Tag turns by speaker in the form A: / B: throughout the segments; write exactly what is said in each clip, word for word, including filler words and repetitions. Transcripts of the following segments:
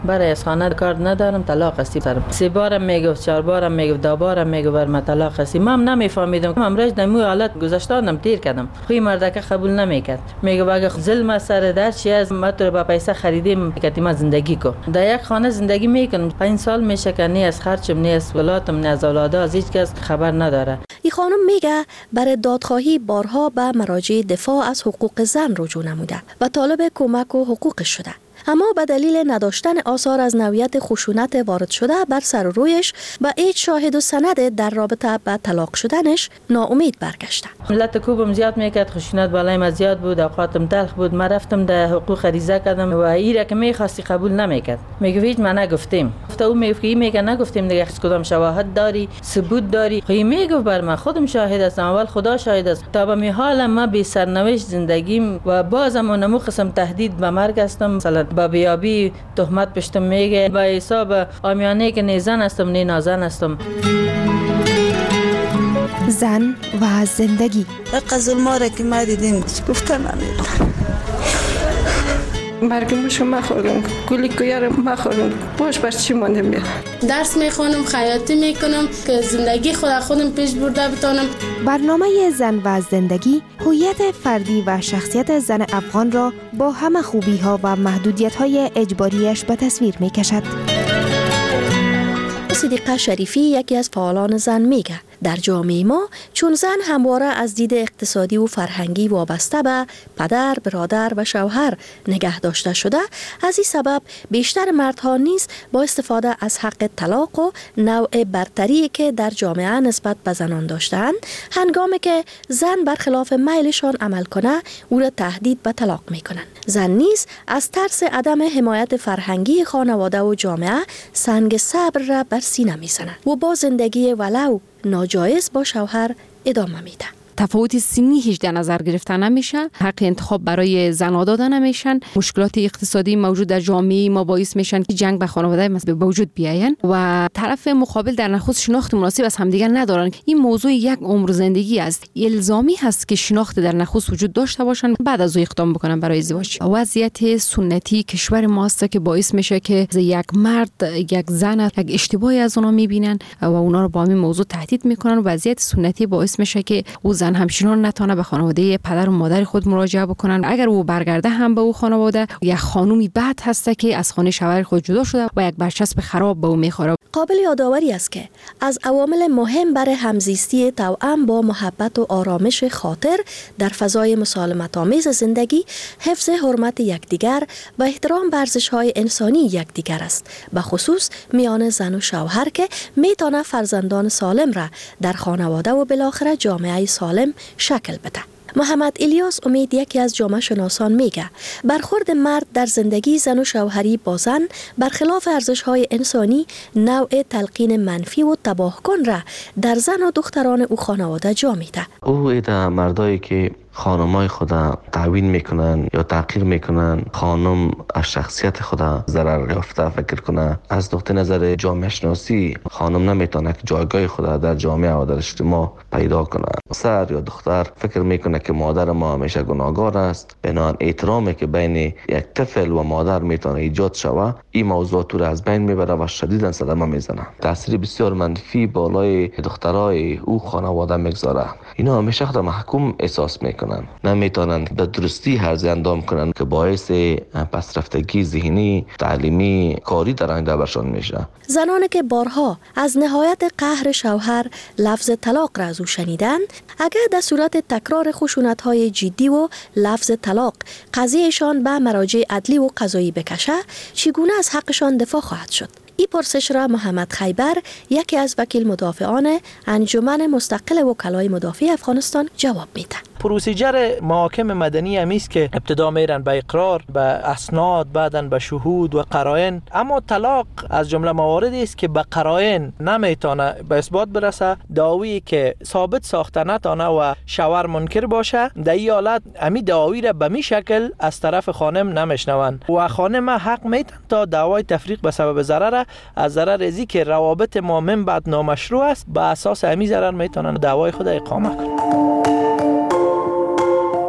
A: برای از خانه کار ندارم، طلاق هستی سرم. سه بارم میگفت، چهار بارم میگفت، دو بارم میگفت بر من طلاق هستی. من نمیفهمیدم. امروز دمو حالت گذشتانم تیر کردم. خوی مردک قبول نمیکرد. میگه اگه ظلم سر در چی از ما تو با پیسه خریدیم که ما زندگی کو. در یک خانه زندگی میکنم. پنج سال میشه که نه از خرچم، نه از ولاتم، نه از اولادا از هیچ کس خبر نداره.
B: این خانم میگه برای دادخواهی بارها به مراجع دفاع از حقوق زن رجوع نموده و طالب کمک و حقوقش شده. اما به دلیل نداشتن آثار از نوعیت خشونت وارد شده بر سر و رویش و هیچ شاهد و سند در رابطه با طلاق شدنش ناامید برگشته.
A: ملت کوبم زیاد میکرد، خشونت بالای ما زیاد بود، اوقاتم تلخ بود. ما رفتم در حقوق ریزه کردم و ایره که میخواستی قبول نمیکرد. میگه هیچ ما نگفتیم. گفت او میگه میگه نگفتیم دیگه، کدام شواهد داری، ثبوت داری؟ خو میگه بر من خودم شاهد هستم، اول خدا شاهد است. تا به می حال ما بی سرنوشت زندگیم و بازم نمو قسم تهدید به مرگ هستم. مثلا با بیابی تهمت پشتم میگه، با حساب آمیانه که نه زن هستم نه نازن هستم.
C: زن و زندگی.
D: حق ظلما را که ما دیدیم گفتن نمیدونم.
E: مرگمشو مخوردم، گولی کویار مخوردم، باش بر چی مانده میاد.
F: درس میخونم، خیاطی میکنم که زندگی خود خودم پیش برده بتونم.
C: برنامه زن و زندگی هویت فردی و شخصیت زن افغان را با همه خوبی ها و محدودیت های اجباریش به تصویر میکشد.
B: صدیقه شریفی یکی از فعالان زن میگه در جامعه ما چون زن همواره از دید اقتصادی و فرهنگی وابسته به پدر، برادر و شوهر نگه داشته شده، از این سبب بیشتر مردها نیز با استفاده از حق طلاق و نوع برتری که در جامعه نسبت به زنان داشتند، هنگامی که زن برخلاف میلشان عمل کنه او را تهدید به طلاق میکنند. زن نیز از ترس عدم حمایت فرهنگی خانواده و جامعه سنگ صبر را بر سینه میزنند و با زندگی ولو ناجایز با شوهر ادامه میده.
G: تفاوت سنی هیچ در نظر گرفته نمیشه، حق انتخاب برای زن‌ها داده نمیشن، مشکلات اقتصادی موجود در جامعه ما باعث میشن که جنگ به خانواده مثلا به وجود بیاین و طرف مقابل در نخست شناخت مناسب از همدیگر ندارن. این موضوع یک عمر زندگی است، الزامی هست که شناخت در نخست وجود داشته باشن بعد از او اقدام بکنن برای ازدواج. وضعیت سنتی کشور ما است که باعث میشه که یک مرد یک زن یک اشتباهی از اونها میبینن و اونا رو با همین موضوع تهدید میکنن. وضعیت سنتی باعث میشه که او زن همچنان نتونه به خانواده پدر و مادر خود مراجعه بکنن. اگر او برگرده هم به او خانواده یک خانومی بد هست که از خانه شوهر خود جدا شده و یک برچسب خراب به او میخوره.
B: قابل یادآوری است که از عوامل مهم برای همزیستی توأم با محبت و آرامش خاطر در فضای مسالمت آمیز زندگی حفظ حرمت یکدیگر و احترام به ارزش‌های انسانی یکدیگر است، به خصوص میان زن و شوهر که میتونه فرزندان سالم را در خانواده و بالاخره جامعه سالم شکل بده. محمد الیاس امید یکی از جامعه شناسان میگه برخورد مرد در زندگی زن و شوهری با زن برخلاف ارزش‌های انسانی نوع تلقین منفی و تباهکن را در زن و دختران او خانواده جا میده.
H: او ایده مردایی که خانمای خدا تعوین میکنن یا تحقیر میکنن، خانم از شخصیت خدا ضرر یافته فکر کنه. از نقطه نظر جامعه شناسی خانم نمیتونه که جایگاه خدا در جامعه و در اجتماع پیدا کنه. پسر یا دختر فکر میکنه که مادر ما همیشه گناهکار است، بنابراین احترامی که بین یک طفل و مادر میتونه ایجاد شود این موضوع تو را از بین میبره و شدیداً صدمه میزنه. تاثیر بسیار منفی بالای دخترای او خانواده میگذاره. اینا همیشه خود محکوم احساس میکنن، نمیتونن به درستی هرزی اندام کنن که باعث پسرفتگی ذهنی، تعلیمی، کاری در آینده برشان میشه.
B: زنانی که بارها از نهایت قهر شوهر لفظ طلاق را از او شنیدند، اگر در صورت تکرار خشونت‌های جدی و لفظ طلاق قضیهشان به مراجع عدلی و قضایی بکشه، چگونه از حقشان دفاع خواهد شد؟ این پرسش را محمد خیبر یکی از وکیل مدافعان انجمن مستقل وکلای مدافع افغانستان جواب میده.
I: پروسیجر محاکم مدنی هم است که ابتدا میرن به اقرار، به اسناد، بعدن به شهود و قرائن. اما طلاق از جمله مواردی است که به قرائن نمیتونه به اثبات برسه. دعوی که ثابت ساخته نتانه و شوهر منکر باشه، در این حالت امی دعوی را به می شکل از طرف خانم نمیشنون و خانم حق میتونه تا دعوای تفریق به سبب ضرر از ضرر ازی که روابط ما من بعد نامشروع است به اساس امی ضرر میتونن دعوای خود اقامه کنن.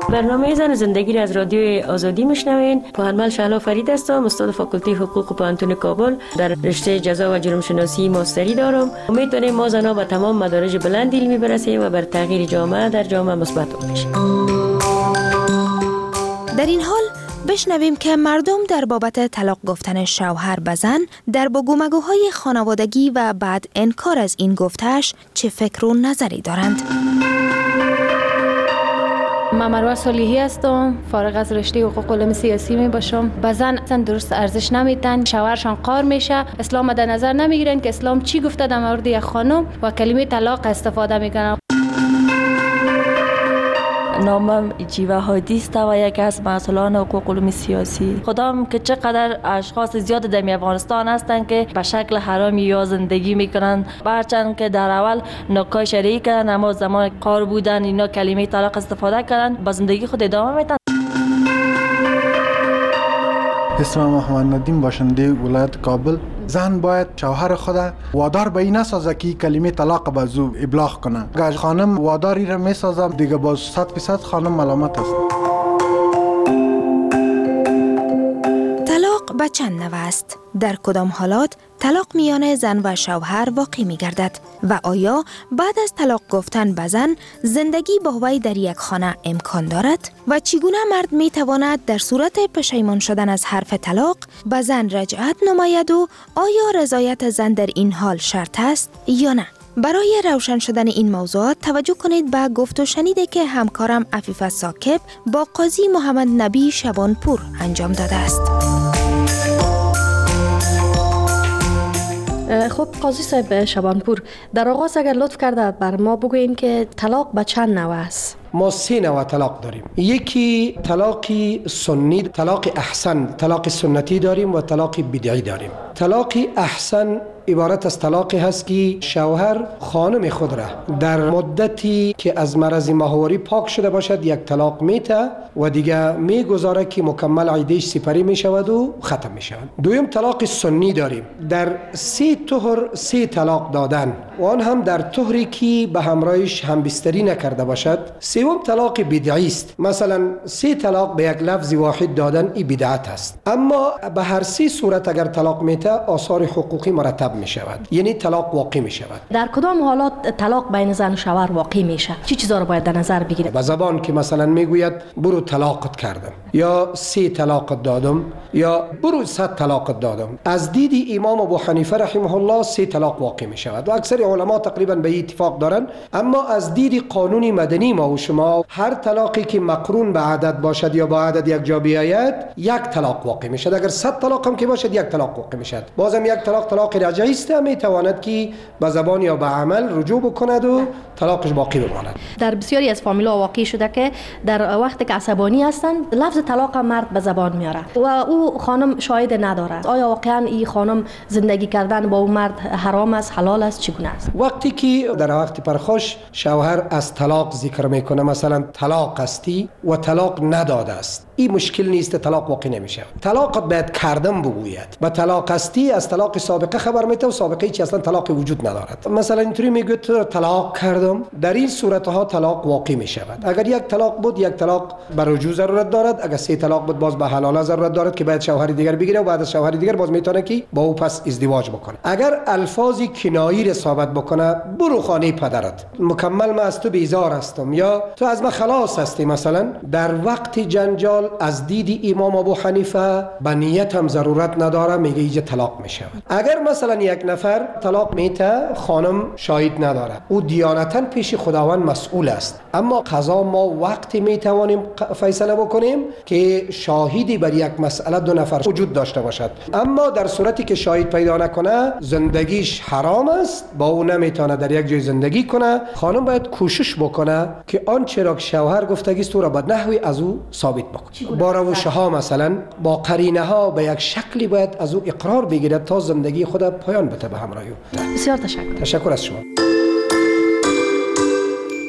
J: برنامه زن زندگی را از رادیوی آزادی میشنوین. پوهنمل شهلا فرید هستم، استاد فاکولته حقوق پوهنتون کابل، در رشته جزا و جرم شناسی ماستری دارم. امید داریم ما زنها به تمام مدارج بلند علمی برسیم و بر تغییر جامعه در جامعه مثبت باشیم.
C: در این حال بشنویم که مردم در بابت طلاق گفتن شوهر به زن در بگومگوهای خانوادگی و بعد انکار از این گفتش چه فکر و نظری دارند.
K: من مروه صالحی هستم، فارغ از رشته حقوق علوم سیاسی می باشم. به زن درست ارزش نمیدن، شوهرشان قار میشه. اسلام در نظر نمیگیرن که اسلام چی گفته در مورد یک خانم و کلمه طلاق استفاده میکنن.
L: نامم جیوه هادیست و یک از مسئولان حقوق علوم سیاسی. خدام که چقدر اشخاص زیاد در افغانستان هستند که به شکل حرامی یا زندگی میکنن، برچند که در اول نکاح شرعی کردن اما زمان قار بودن اینا کلمه طلاق استفاده کردن، با زندگی خود ادامه میدن.
M: اسمم محمد ندیم، باشنده ولایت کابل. زن باید شوهر خود وادار به این نسازه که کلمه طلاق به زو ابلاغ کنه. اگر خانم واداری را میسازه دیگه باز صد فیصد خانم ملامت است.
C: طلاق به چند نوع است؟ در کدام حالات طلاق میان زن و شوهر واقع می گردد و آیا بعد از طلاق گفتن به زن زندگی با وی در یک خانه امکان دارد و چگونه مرد می تواند در صورت پشیمان شدن از حرف طلاق به زن رجعت نماید و آیا رضایت زن در این حال شرط است یا نه؟ برای روشن شدن این موضوعات توجه کنید به گفت و شنیده که همکارم عفیفه ساکب با قاضی محمد نبی شبانپور انجام داده است.
B: خب قاضی صاحب شبانپور، در آغاز اگر لطف کرده بر ما بگوین که طلاق به چند نوع است؟
N: ما سه نوع طلاق داریم. یکی طلاقی سنی، طلاق احسن، طلاق سنتی داریم و طلاق بدعی داریم. طلاق احسن عبارت از طلاقی هست که شوهر خانم خود را در مدتی که از مرض ماهواری پاک شده باشد یک طلاق میته و دیگه میگذاره که مکمل عیدهش سپری میشود و ختم میشود. دویم طلاق سنی داریم، در سه طهر سه طلاق دادن و آن هم در طهری که به همراهش همبستری نکرده باشد. سوم طلاق بدعی است، مثلا سه طلاق به یک لفظ واحد دادن این بدعت است. اما به هر سه صورت اگر طلاق میته آثار حقوقی مرتب می شود، یعنی طلاق واقع می شود.
B: در کدام حالات طلاق بین زن و شوهر واقع میشه؟ چی چیزا رو باید در نظر بگیریم؟
N: به زبان که مثلا میگوید برو طلاقت کردم یا سه طلاقت دادم یا برو صد طلاقت دادم، از دید امام ابو حنیفه رحمه الله سه طلاق واقع می شود و اکثر علما تقریبا به این اتفاق دارن. اما از دید قانون مدنی ما و شما هر طلاقی که مقرون به عدد باشد یا با عدد یک جا بیاید یک طلاق واقع می شود. اگر صد طلاق هم که باشد یک طلاق واقع می شود. بازم یک طلاق طلاق رجعی است، می تواند که به زبان یا به عمل رجوع بکند و طلاقش باقی بماند.
B: در بسیاری از فامیل‌ها واقع شده که در وقت که عصبانی هستند لفظ طلاق مرد به زبان میاره و او خانم شاهد نداره. آیا واقعا این خانم زندگی کردن با او مرد حرام است، حلال است، چگونه است؟
N: وقتی که در وقت پرخوش شوهر از طلاق ذکر میکنه، مثلا طلاق استی و طلاق نداده است، این مشکل نیست، طلاق واقع نمیشه. طلاقت باید کردم بگوید. با طلاق استی از طلاق سابقه خبر میده و سابقه چی اصلا طلاق وجود ندارد. مثلا اینطوری میگه تو طلاق کردم، در این صورتها طلاق واقع میشود. اگر یک طلاق بود یک طلاق بر رجوع ضرورت دارد، اگر سه طلاق بود باز به حلاله ضرورت دارد که باید شوهر دیگر بگیره و بعد از شوهر دیگر باز میتونه که با او پس ازدواج بکنه. اگر الفاظی کنایی را ثابت بکنه، برو خانه پدرت، مکمل من از تو بیزار هستم یا تو از من خلاص هستی، مثلا در وقت جنجال از دید امام ابو حنیفه به نیت هم ضرورت نداره، میگه اینجا طلاق میشه. اگر مثلا یک نفر طلاق میته خانم شاهد نداره، او دیانتا پیش خداوند مسئول است، اما قضا ما وقتی میتوانیم فیصله بکنیم که شاهدی بر یک مسئله دو نفر وجود داشته باشد. اما در صورتی که شاهد پیدا نکنه زندگیش حرام است، با او نمیتونه در یک جای زندگی کنه. خانم باید کوشش بکنه که آنچه را شوهر گفتگی است را به نحوی از او ثابت بکنه. با روشه ها مثلا با قرینه ها به یک شکلی باید از او اقرار بگیرد تا زندگی خود پایان بده به همراه او.
B: بسیار تشکر.
N: تشکر از شما.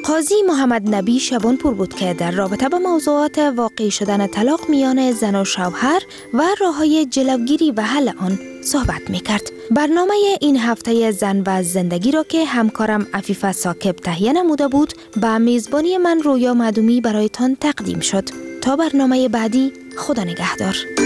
C: قاضی محمد نبی شبانپور بود که در رابطه با موضوعات واقع شدن طلاق میان زن و شوهر و راه‌های جلوگیری و حل آن صحبت می‌کرد. برنامه این هفته زن و زندگی را که همکارم عفیفه ثاقب تهیه نموده بود به میزبانی من رویا معدومی برایتان تقدیم شد. تا برنامه بعدی، خدا نگهدار.